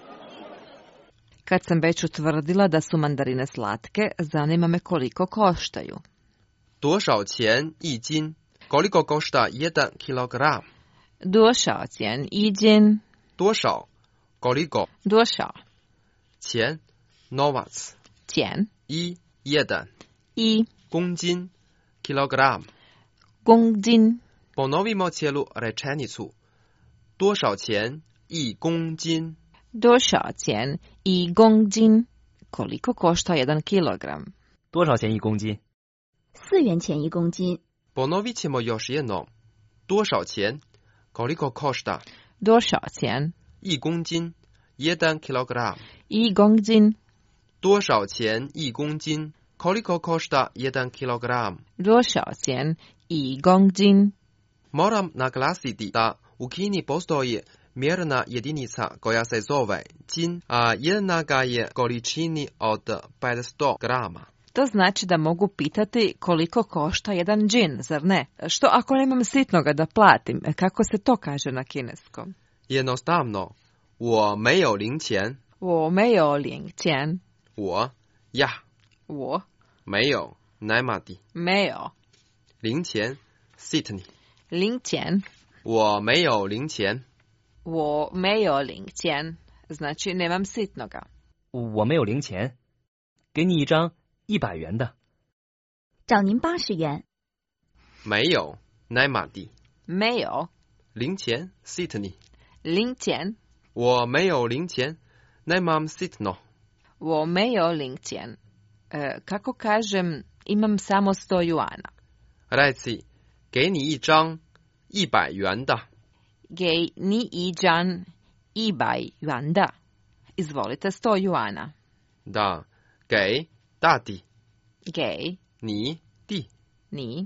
Kad sam već utvrdila da su mandarine slatke, zanima me koliko koštaju. 多少钱一斤？ Koliko košta 1 kilogram? 多少钱一斤？ 多少 koliko? 多少？ 钱 novac 钱一 1 一公斤 kilogram 公斤。 Ponovimo cijelu rečenicu. 多少钱1公斤？ 多少钱1公斤？ Koliko košta 1 kilogram? 多少钱1公斤 ？4元钱1公斤。 Ponovit ćemo još jednom. 多少钱 koliko košta? 多少钱 1公斤1 kilogram 1公斤？ 多少钱1公斤 koliko košta 1 kilogram? 多少钱1公斤？ Moram naglasiti da u Kini postoji mjerna jedinica koja se zove džin, a jednaka je količini od 500 grama. To znači da mogu pitati koliko košta jedan džin, zar ne? Što ako nemam sitnoga da platim? Kako se to kaže na kineskom? Jednostavno, 我没有零钱。 我没有零钱。 我呀。 我没有 nemati。 没有零钱 sitni。 零钱。 我没有零钱。 我没有零钱。Znači nemam sitnoga. 我没有零钱，给你一张100元的。 找您80元。 没有 nemati。 没有零钱 sitni。 零钱。 我没有零钱 nemam sitno。 我没有零钱。kako kažem, imam samo 100 juana. Reci, 给你一张100元的。 给你一张100元的。Izvolite 100 juana. Da, 给 dati. 给你 di. 你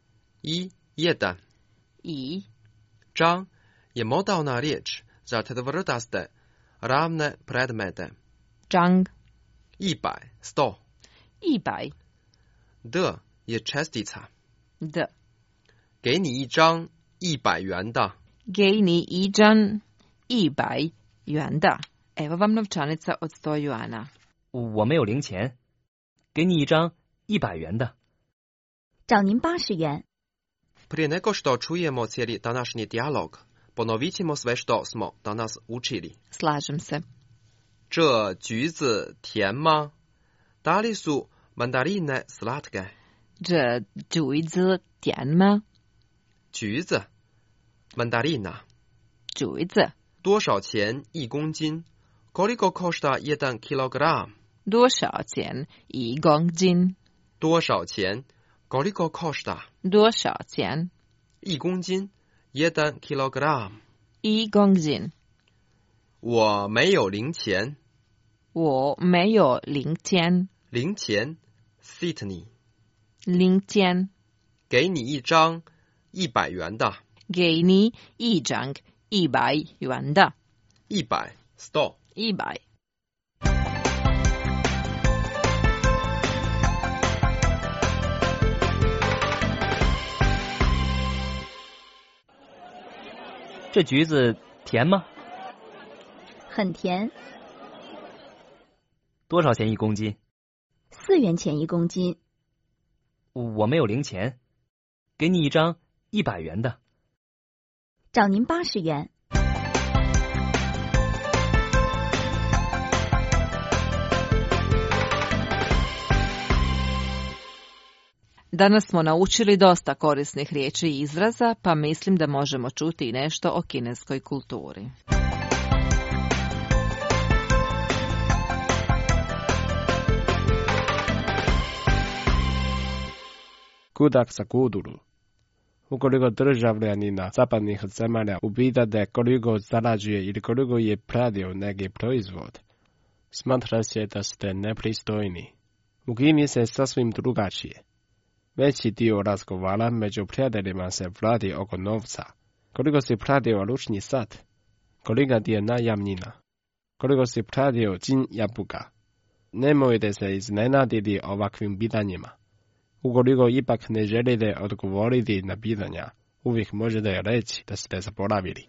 1 i 张 je modalna riječ za tvrdaste ravne predmete. 张 100 100. 100 d je čestica. d. 给你一张100元的。 给你一张100元的。Evo vam novčanica od 100 juana. 我没有零钱，给你一张100元的。 找您80元。 Prije nego što čujemo cijeli današnji dijalog, ponovit ćemo sve što smo danas učili. Slažem se. 这橘子甜吗？ Da li su mandarine slatke? 这橘子甜吗？ 橘子 mandarina 橘子。 多少钱1公斤？ Koliko košta 1 kilogram? 多少钱1公斤？ 多少钱 Koliko košta? 多少钱 1公斤1 kilogram? 1公斤。 我没有零钱。 我没有零钱。 零钱 sitni。 零钱。 给你一张100元的。 给你一张 100 juanda. 100 100 100. 这橘子甜吗？ 很甜。 多少钱1公斤 ？4元钱1公斤。 我没有零钱，给你一张100元的。 找您80元。 Danas smo naučili dosta korisnih riječi i izraza, pa mislim da možemo čuti i nešto o kineskoj kulturi. Kudak za kulturu. Ukoliko državljanina zapadnih zemalja upita da koliko zarađuje ili koliko je platio neki proizvod, smatra se da ste nepristojni. U Kini se sasvim drugačije. Veći dio razgovara među prijateljima se vrati oko novca. Koliko si platio ručni sat? Kolika ti je najamnina? Koliko si platio džin jabuka? Nemojte se iznenaditi ovakvim pitanjima. Ukoliko ipak ne želite odgovoriti na pitanja, uvijek možete reći da ste zaboravili.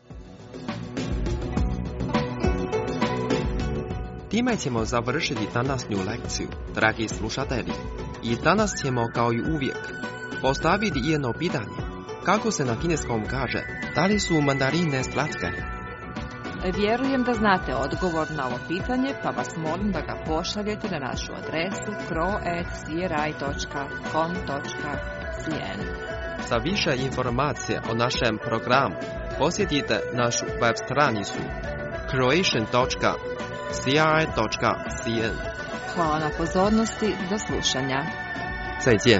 Time ćemo završiti današnju lekciju, dragi slušatelji. I danas ćemo, kao i uvijek, postaviti jedno pitanje. Kako se na kineskom kaže, da li su mandarine slatke? Vjerujem da znate odgovor na ovo pitanje, pa vas molim da ga pošaljete na našu adresu kro@cri.com.cn. Za više informacije o našem programu posjetite našu web stranicu croatian.cri.cn. Hvala na pozornosti, do slušanja. 再见。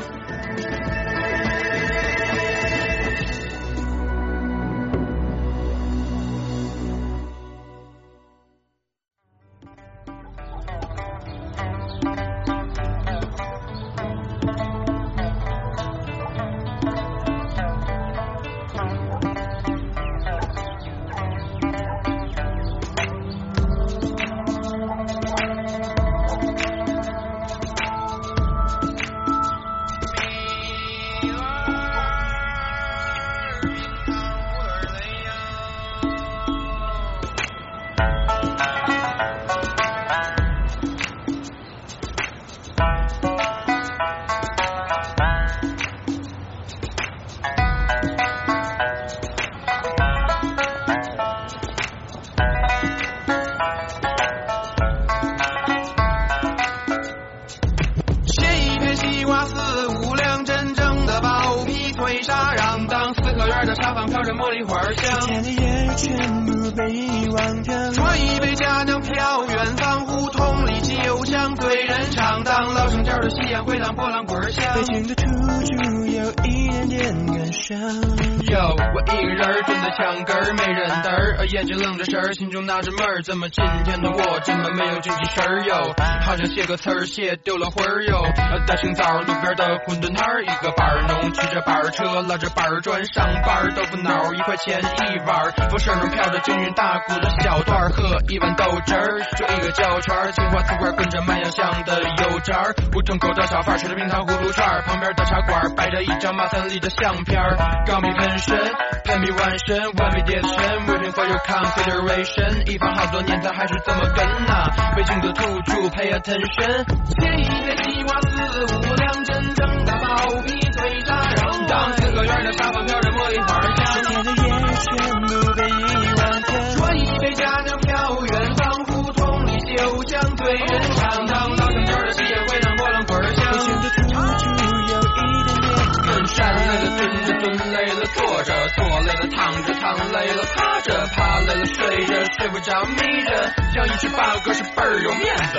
沙发飘着茉莉花香，世间的夜全部被遗忘掉。端一杯佳酿飘远方，胡同里酒香对人唱，当老城角的夕阳回荡波浪滚响。北京的土著有一点点感伤。哟，我一个人蹲在墙根儿，没人搭儿，眼睛愣着神儿，心中纳着闷儿，怎么今天的我这么没有精气神儿哟？好像写个词儿写丢了魂儿哟。大清早路边的馄饨摊儿，一个板儿农骑着板儿车，拉着板儿砖上班，豆腐脑1块钱一碗，风扇中飘着均匀大骨的小段儿，喝一碗豆汁儿，就一个胶圈，青花瓷罐跟着卖药香的油渣儿，胡同口的小贩吃着冰糖葫芦串儿，旁边的茶馆摆着一张马三立的相片儿，高米喷身，喷米完身，完美叠身 ，waiting for your consideration， 一放好多年它还是这么跟呐，北京的土著 pay attention， 切一杯西瓜4、5两，真正的包皮脆炸肉，当4合院的沙发飘着茉莉花香，世间的夜全部被遗忘掉，端一杯佳酿飘远方，胡同里酒香对人唱，当老城角的夕阳回荡波浪滚响，北京的土著有一点点，站累了蹲着，蹲累了坐着，坐累了躺着，躺累了趴着，趴累了睡着，睡不着眯着，叫一只八哥是倍儿有面子。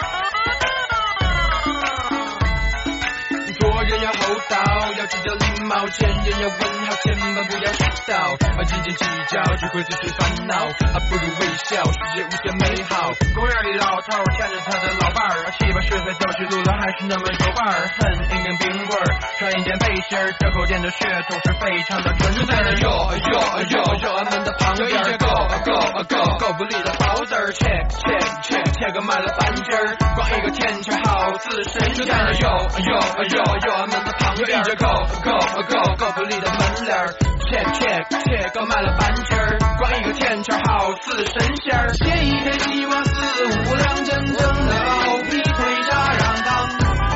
做人要厚道，要知道礼貌， 好，前人要问好，千万不要迟到。斤斤计较只会自寻烦恼，不如微笑，世界无限美好。公园里老头牵着他的老伴儿，7、8、10岁走起路来还是那么有伴儿。哼，一根冰棍儿，穿一件背心儿，这口店的血统是非常的纯正。yo，俺们的旁边有一个 go 不力的包子儿 ，check 个卖了半斤儿，光一个天桥好似神仙儿。yo，俺们的旁边有一个 go 不力的门脸儿。check 个卖了半斤儿，光一个天桥好似神仙儿。写一篇希望4、5两，真正的包皮腿炸让当。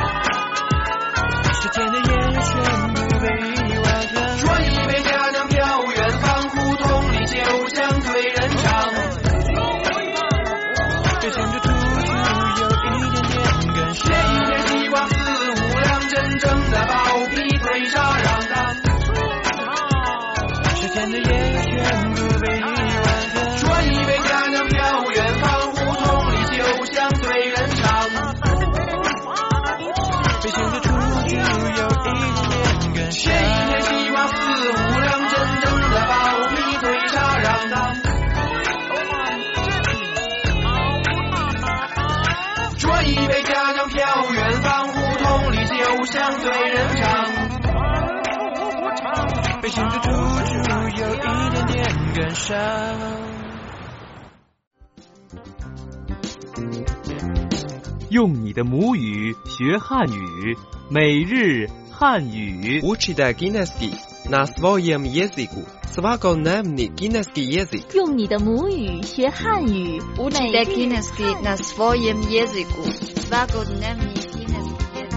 时间的眼线不被完成，转一杯佳酿飘远方，胡同里酒香醉人肠。别想着出去有一点点感伤，写一篇希望4、5两，真正的包皮腿炸让当。时间的眼线不被完成，转一杯佳酿飘远方，胡同里酒香醉人肠。别想着出去有一点点感伤，写一篇希望4、5两，真正的包皮腿炸让当。转一杯佳酿飘远方，胡同里酒香醉人肠。被想着出去有一点点感伤。 用你的母语学汉语，每日汉语。 Учите кінеський на своєму язику. Svakodnевний кінеський язик. 用你的母语学汉语， Учите кінеський на своєму язику. Svakodnevний кінеський язик.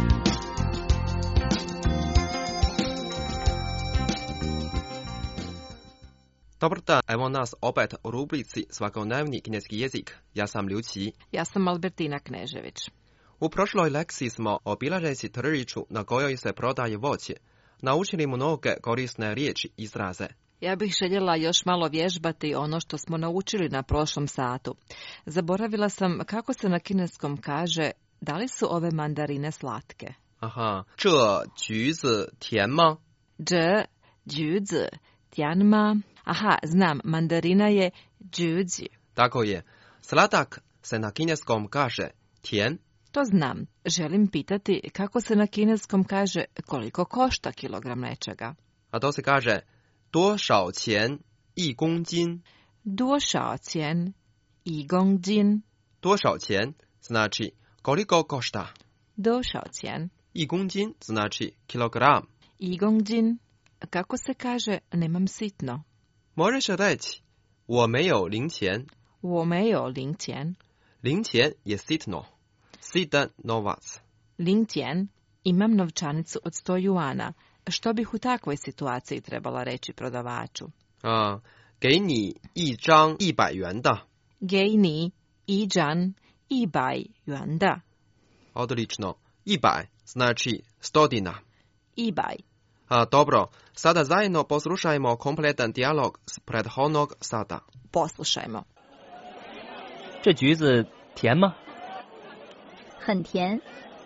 Dobar dan, evo nas opet u rubrici Svakodnevni kineski jezik. Ja sam Liu Qi. Ja sam Albertina Knežević. U prošloj lekciji smo obilazeći tržištu na kojoj se prodaje voće naučili mnoge korisne riječi i izraze. Ja bih željela još malo vježbati ono što smo naučili na prošlom satu. Zaboravila sam kako se na kineskom kaže da li su ove mandarine slatke. Aha, 这橘子甜吗？ 这橘子甜吗？ Aha, znam, mandarina je džuđi. Tako je. Sladak se na kineskom kaže tijen. To znam. Želim pitati kako se na kineskom kaže koliko košta kilogram nečega. A to se kaže 多少钱1公斤? 多少钱1公斤? 多少钱 znači koliko košta. 多少钱 1公斤 znači kilogram. 1公斤. Kako se kaže nemam sitno? Možeš reći 我没有零钱。 我没有零钱。 零钱je sitno. Sitan novac. 零钱. Imam novčanicu od 100 juana. Što bih u takvoj situaciji trebala reći prodavaču? 给你一张100元的。 给你一张100元的。 Odlično. 100 znači 100. 100. Dobro, sada zajedno poslušajmo kompletan dijalog s prethodnog sata. Poslušajmo. 这橘子甜吗？ 很甜。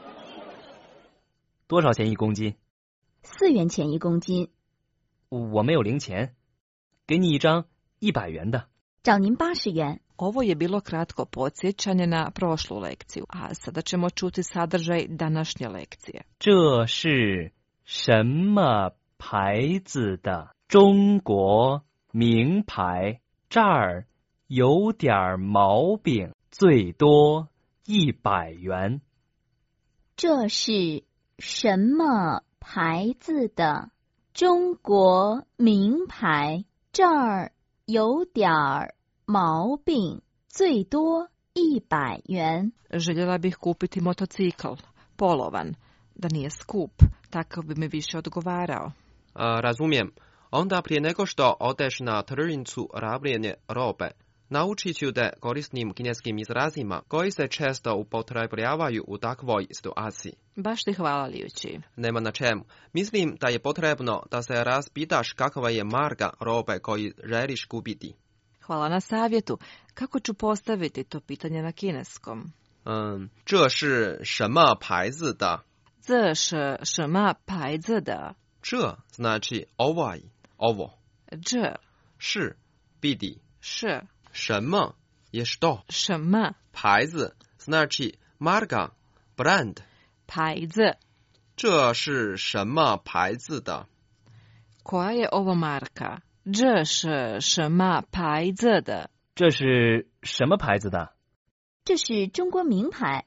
多少钱1公斤 ？4元钱1公斤。 我没有零钱，给你一张100元的。 找您80元。 Ovo je bilo kratko podsjećanje na prošlu lekciju, a sada ćemo čuti sadržaj današnje lekcije. 这是什么牌子的中国名牌？这儿有点毛病，最多100元。 这是什么牌子的中国名牌？这儿有点毛病，最多100元。 Željela bih kupiti motocikl, polovan, da nije skup, takav bi mi više odgovarao. Razumijem. Onda prije nego što odeš na tržnicu rabljene robe, naučit ću te korisnim kineskim izrazima koji se često upotrebljavaju u takvoj situaciji. Baš ti hvala, Liu Qi. Nema na čemu. Mislim da je potrebno da se raspitaš kakva je marka robe koju želiš kupiti. Hvala na savjetu. Kako ću postaviti to pitanje na kineskom? 这是什么牌子的？ 这是什么牌子的？ 这 znači ovaj, ovo. Dž. 是 biti. 是. 什么 je što. 什么. 牌子 znači marka, brand. 牌子. 这是什么牌子的? Koja je ovo marka? 这是什么牌子的？ 这是什么牌子的？ 这是中国名牌。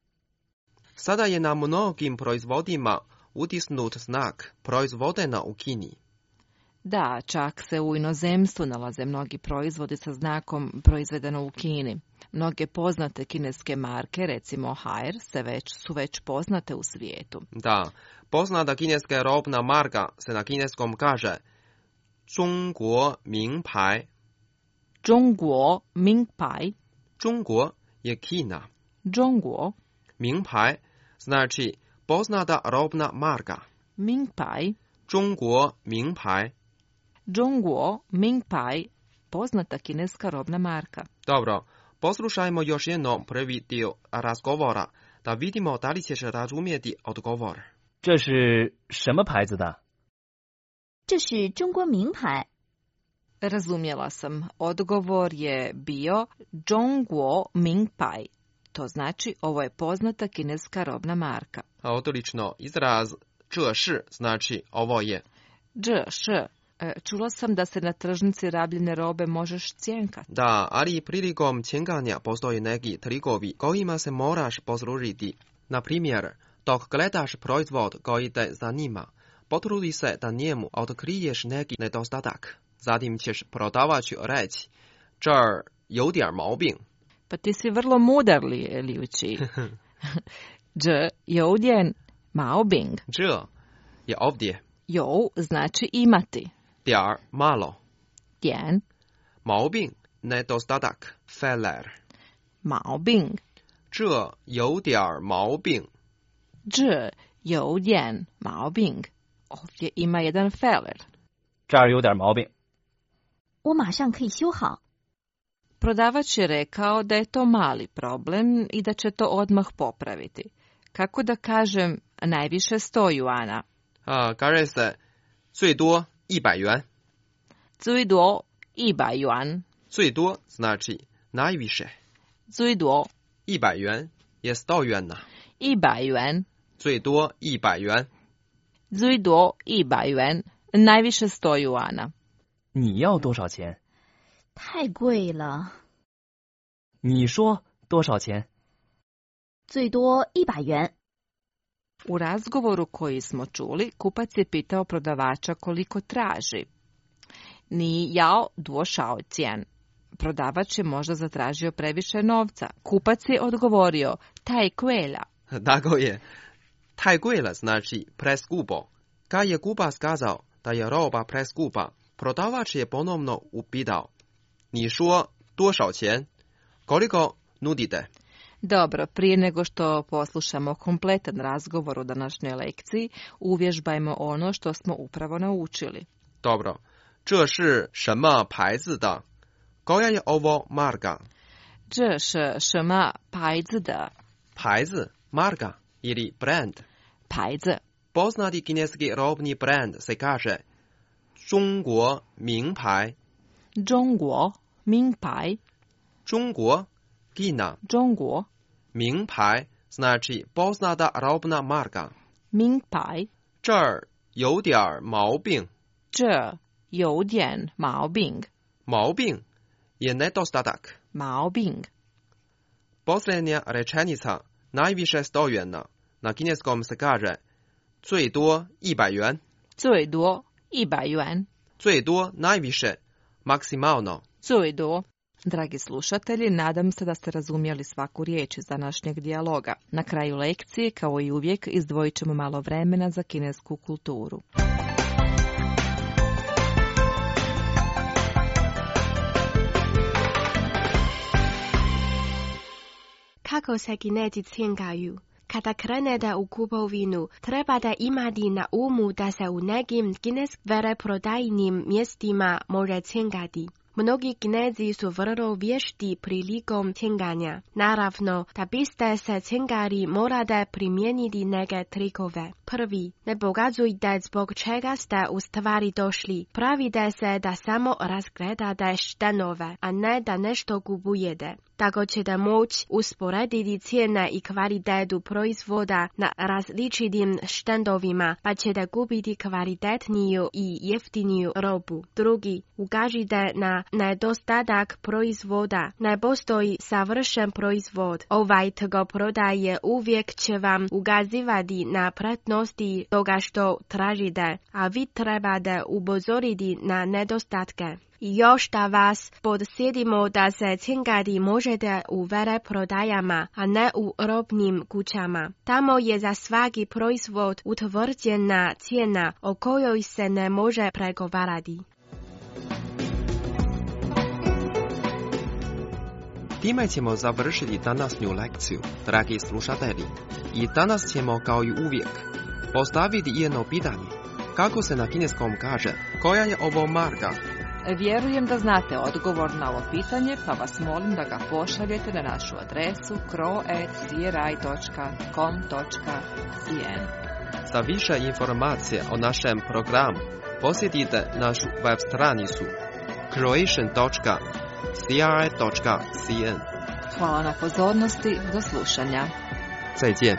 Sada je na mnogim proizvodima utisnut znak proizvodena u Kini. Da, čak se u inozemstvu nalaze mnogi proizvodi sa znakom proizvedeno u Kini. Mnoge poznate kineske marke, recimo Haier, su već poznate u svijetu. Da, poznata kineska robna marka se na kineskom kaže 中国名牌. 中国名牌. 中国 je Kina. 中国. 名牌 znači poznata robna marka. 名牌. 中国名牌. 中国名牌. Poznata kineska robna marka. Dobro, poslušajmo još jednom prvi dio razgovora da vidimo da li ćeš razumjeti odgovor. 这是什么牌子的？ 这是中国名牌。 Razumjela sam. Odgovor je bio 中国名牌. To znači ovo je poznata kineska robna marka. Odlično, izraz 这是 znači ovo je. 这是. Čula sam da se na tržnici rabljene robe možeš cjenkati. Da, ali prilikom cjenkanja postoji neki trikovi kojima se moraš poslužiti. Na primjer, dok gledaš proizvod koji te zanima, potrudi se da njemu otkriješ neki nedostatak. Zatim ćeš prodavaču reći, 这儿有点毛病. Pa ti si vrlo mudar, Liuči. 这有点毛病. 这 je ovdje. 有 znači imati. 点儿 malo. 点毛病 nedostatak, feller. 毛病. 这有点毛病. 这有点毛病. Ovdje ima jedan feller. 这儿有点毛病。 我马上可以修好。 Prodavač je rekao da je to mali problem i da će to odmah popraviti. Kako da kažem, najviše 100 juana. Kaže se 最多100元. 最多100 yuan. 最多 znači najviše. 最多 100元 je 100 yuana. 100 yuan. 最多100元. 最多100 yuan. Najviše 100 juana. 你要多少钱？ 太贵了。 你说多少钱？ 最多100元。 U razgovoru koji smo čuli, kupac je pitao prodavača koliko traži. Ni jao duo šao cijen. Prodavač je možda zatražio previše novca. Kupac je odgovorio, taj kvela. Tako je. Taj kvela znači preskupo. Kad je kupac kazao da je roba preskupa, prodavač je ponovno upitao. Ni šuo duo qian? Koliko nudite? Dobro, prije nego što poslušamo kompletan razgovor u današnjoj lekciji, uvježbajmo ono što smo upravo naučili. Dobro. 这是什么牌子的? Koja je ovo marka? 这是什么牌子的? 牌子, marka ili brand. 牌子. Poznati kineski robni brand se kaže 中国名牌. 中国名牌. 中国 Kina. 中国. 名牌 znači poznata robna marka. 名牌. 这儿有点毛病. 这有点毛病. 毛病 je nedostatak. 毛病. Posljednja rečenica najviše 100 yuana. Na kineskom se kaže 最多100元. 最多100 yuan. 最多 najviše, maksimalno. 最多. Dragi slušatelji, nadam se da ste razumjeli svaku riječ iz današnjeg dijaloga. Na kraju lekcije, kao i uvijek, izdvojit ćemo malo vremena za kinesku kulturu. Kako se Kinezi cjenkaju? Kada krenete u kupovinu, trebate imati na umu da se u nekim kineskih veleprodajnim mjestima može cjenkati. Mnogi Kinezi su vrlo vješti prilikom cinganja. Naravno, da biste se cingari morate primijeniti neke trikove. Prvi, ne pokazujte zbog čega ste u stvari došli. Pravite se da samo razgledate štenove, a ne da nešto kupujete. Tako ćete moći usporediti cijene i kvalitetu proizvoda na različitim štendovima, pa ćete kupiti kvalitetniju i jeftiniju robu. Drugi, ukažite na nedostatak proizvoda. Ne postoji savršen proizvod. Ovaj tko prodaje uvijek će vam ukazivati na prednosti toga što tražite, a vi trebate upozoriti na nedostatke. I još da vas podsjetimo da se cingati možete u veleprodajama, a ne u robnim kućama. Tamo je za svaki proizvod utvrđena cijena o kojoj se ne može pregovarati. Time ćemo završiti današnju lekciju, dragi slušatelji. I danas ćemo, kao i uvijek, postaviti jedno pitanje. Kako se na kineskom kaže, koja je ovo marka? Vjerujem da znate odgovor na ovo pitanje, pa vas molim da ga pošaljete na našu adresu kro@cri.com.cn. Za više informacije o našem programu posjetite našu web stranicu croatian.cri.cn. Hvala na pozornosti, do slušanja. 再见。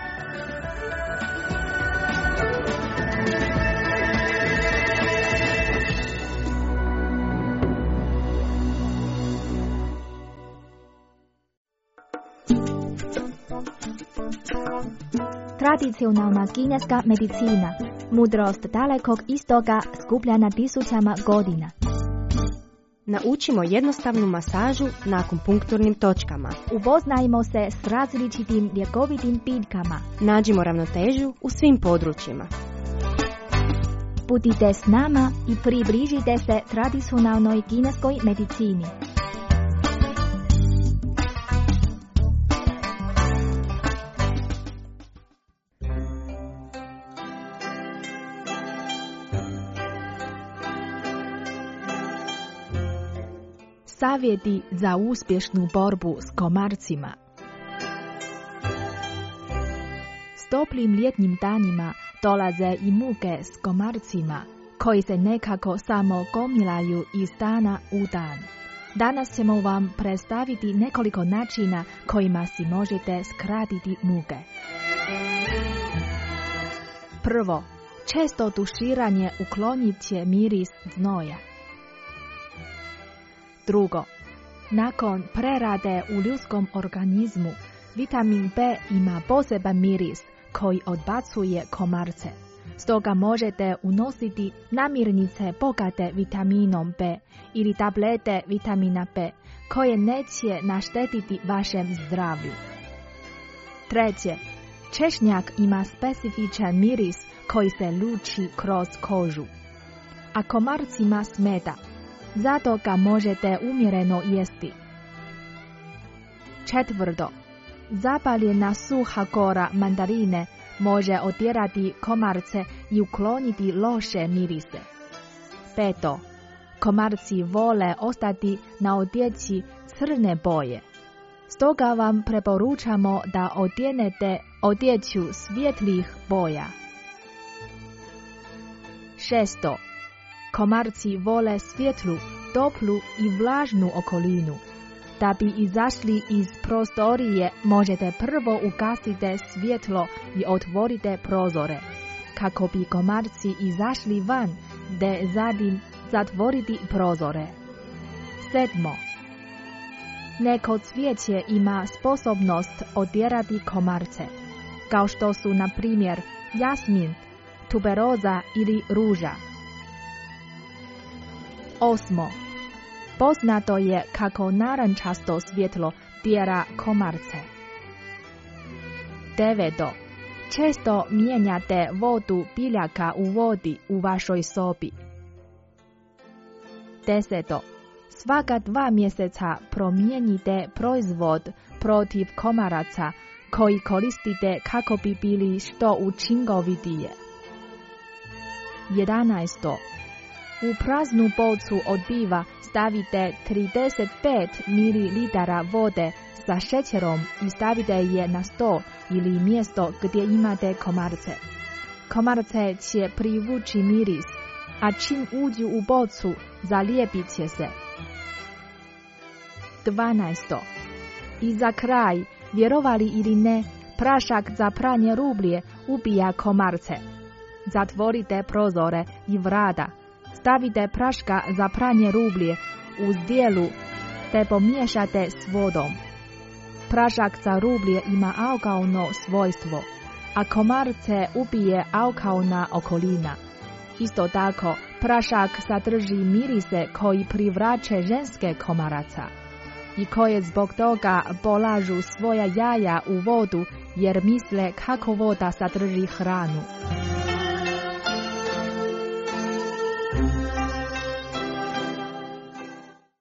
Tradicionalna kineska medicina, mudrost dalekog istoga skupljena tisućama godina. Naučimo jednostavnu masažu na akupunkturnim točkama. Upoznajmo se s različitim ljekovitim biljkama. Nađimo ravnotežu u svim područjima. Budite s nama i približite se tradicionalnoj kineskoj medicini. Savjeti za uspješnu borbu s komarcima. S toplim ljetnim danima dolaze i muke s komarcima, koji se nekako samo gomilaju iz dana u dan. Danas ćemo vam predstaviti nekoliko načina kojima si možete skratiti muke. Prvo, često tuširanje uklonit će miris znoja. Drugo, nakon prerade u ljudskom organizmu, vitamin B ima poseban miris koji odbacuje komarce. Stoga možete unositi namirnice bogate vitaminom B ili tablete vitamina B koje neće naštetiti vašem zdravlju. Treće, češnjak ima specifičan miris koji se luči kroz kožu, a komarcima smeta. Zato ga možete umjereno jesti. Četvrto, zapaljena suha kora mandarine može otjerati komarce i ukloniti loše mirise. Peto, komarci vole ostati na odjeći crne boje. Stoga vam preporučamo da odjenete odjeću svjetlih boja. Šesto, komarci vole svjetlu, toplu i vlažnu okolinu. Da bi izašli iz prostorije, možete prvo ugasite svjetlo i otvorite prozore, kako bi komarci izašli van, te zatim zatvoriti prozore. Sedmo, neko cvijeće ima sposobnost otjerati komarce, kao što su na primjer jasmin, tuberoza ili ruža. Osmo, poznato je kako narančasto svjetlo tjera komarce. Deveto, često mijenjate vodu biljaka u vodi u vašoj sobi. Deseto, svaka 2 mjeseca promijenite proizvod protiv komaraca koji koristite kako bi bili što učinkovitije. 11. U praznu bocu od piva stavite 35 ml vode sa šećerom i stavite je na stol ili mjesto gdje imate komarce. Komarce će privući miris, a čim uđu u bocu, zalijepit će se. 12. I za kraj, vjerovali ili ne, prašak za pranje rublje ubija komarce. Zatvorite prozore i vrata. Stavite praška za pranje rublje u zdjelu te pomiješate s vodom. Prašak za rublje ima alkalno svojstvo, a komarce ubije alkalna okolina. Isto tako, prašak sadrži mirise koji privlače ženske komaraca i koje zbog toga polažu svoja jaja u vodu jer misle kako voda sadrži hranu.